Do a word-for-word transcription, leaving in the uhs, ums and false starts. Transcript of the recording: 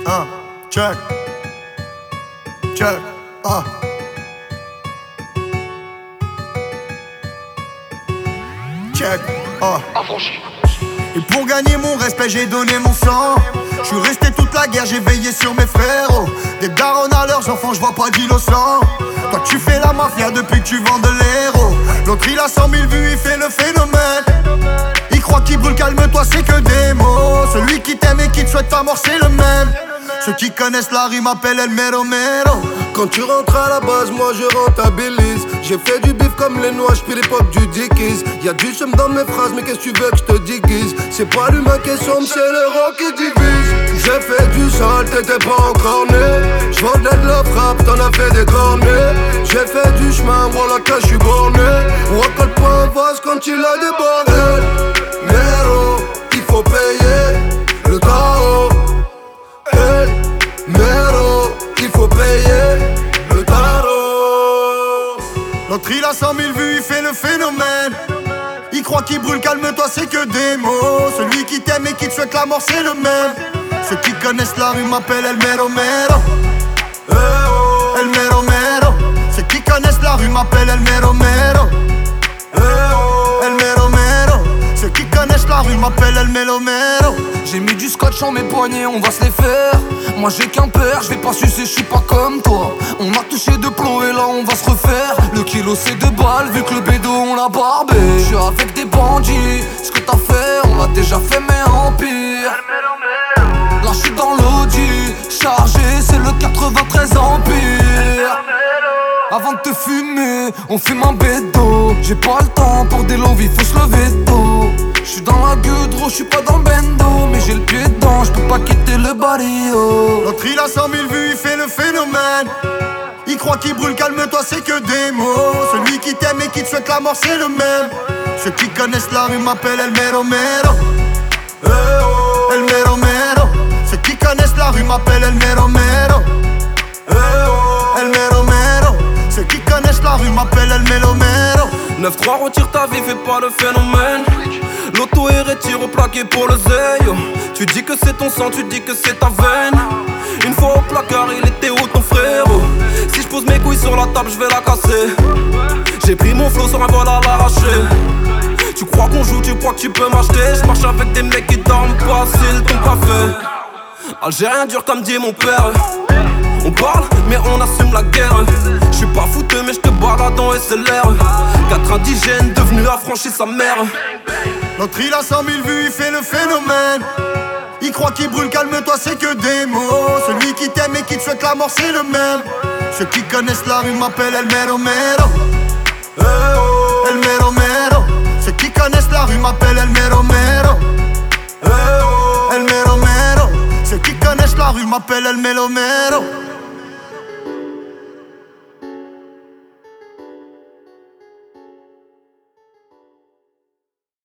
Ah, check. Check. Ah. Check. Ah. Et pour gagner mon respect, j'ai donné mon sang. Je suis resté toute la guerre, j'ai veillé sur mes frérots. Des darons à leurs enfants, je vois pas d'innocent. Toi tu fais la mafia depuis que tu vends de l'héros. L'autre il a cent mille vues, il fait le phénomène. Il croit qu'il brûle, calme-toi, c'est que des mots. Celui qui t'aime et qui te souhaite ta mort, c'est le même. Ceux qui connaissent la rue m'appellent El Mero Mero. Quand tu rentres à la base, moi je rentabilise. J'ai fait du bif comme les noix, j'pis l'époque du Dickies. Y'a du chum dans mes phrases, mais qu'est-ce que tu veux que je te déguise? C'est pas l'humain qui sombre, c'est l'euro qui divise. J'ai fait du sale, t'étais pas encore né. J'vendais de la frappe, t'en as fait des cornets. J'ai fait du chemin, voilà que j'suis borné. On recolle pas un vase quand il a des bordels. Mero, il faut payer le tarot. Hey, Mero, il faut payer le tarot. L'autre il a cent mille vues, il fait le phénomène. Il croit qu'il brûle, calme-toi, c'est que des mots. Celui qui t'aime et qui te souhaite la mort, c'est le même. Ceux qui connaissent la rue m'appellent El Mero Mero. El Mero Mero. Ceux qui connaissent la rue m'appellent El Mero Mero. El Mero Mero. Ceux qui connaissent la rue m'appellent El Mero Mero. J'ai mis du scotch en mes poignets, on va se les faire. Moi j'ai qu'un père, je vais pas sucer, je suis pas comme toi. On a touché de plomb et là on va se refaire. Le kilo c'est deux balles, vu que le bédo on l'a barbé. Je suis avec des bandits, ce que t'as fait, on l'a déjà fait mais en pire. Là je suis dans l'audi, chargé, c'est le quatre-vingt-treize Empire. Avant de te fumer, on fume un bédo. J'ai pas le temps pour des lovis, faut se lever tôt. J'suis dans la gueudreau, j'suis pas dans le bendo. Mais j'ai le pied dedans, j'peux pas quitter le barrio. L'autre il a cent mille vues, il fait le phénomène. Il croit qu'il brûle, calme-toi, c'est que des mots. Celui qui t'aime et qui te souhaite la mort, c'est le même. Ceux qui connaissent la rue m'appellent El Mero Mero. El Mero Mero. Ceux qui connaissent la rue m'appellent El Mero Mero. El Mero Mero. Ceux qui connaissent la rue m'appellent El Mero Mero. neuf trois retire ta vie, fais pas le phénomène. L'auto est retire au plaqué pour le zeyo. Tu dis que c'est ton sang, tu dis que c'est ta veine. Une fois au placard, il était où ton frérot? Si je pose mes couilles sur la table, je vais la casser. J'ai pris mon flow sur un vol à l'arracher. Tu crois qu'on joue, tu crois que tu peux m'acheter. Je marche avec des mecs qui dorment pas s'ils t'ont pas fait. Algérien dur comme dit mon père. On parle, mais on assume la guerre. J'suis pas fouteux, mais j'te balade en S L R. Quatre indigènes devenus affranchis sa mère. L'autre il a cent mille vues, il fait le phénomène. Il croit qu'il brûle, calme-toi, c'est que des mots. Celui qui t'aime et qui te souhaite la mort, c'est le même. Ceux qui connaissent la rue m'appellent El Mero Mero. El Mero Mero. Ceux qui connaissent la rue m'appellent El Mero Mero. El Mero Mero. Ceux qui connaissent la rue m'appellent El Mero Mero.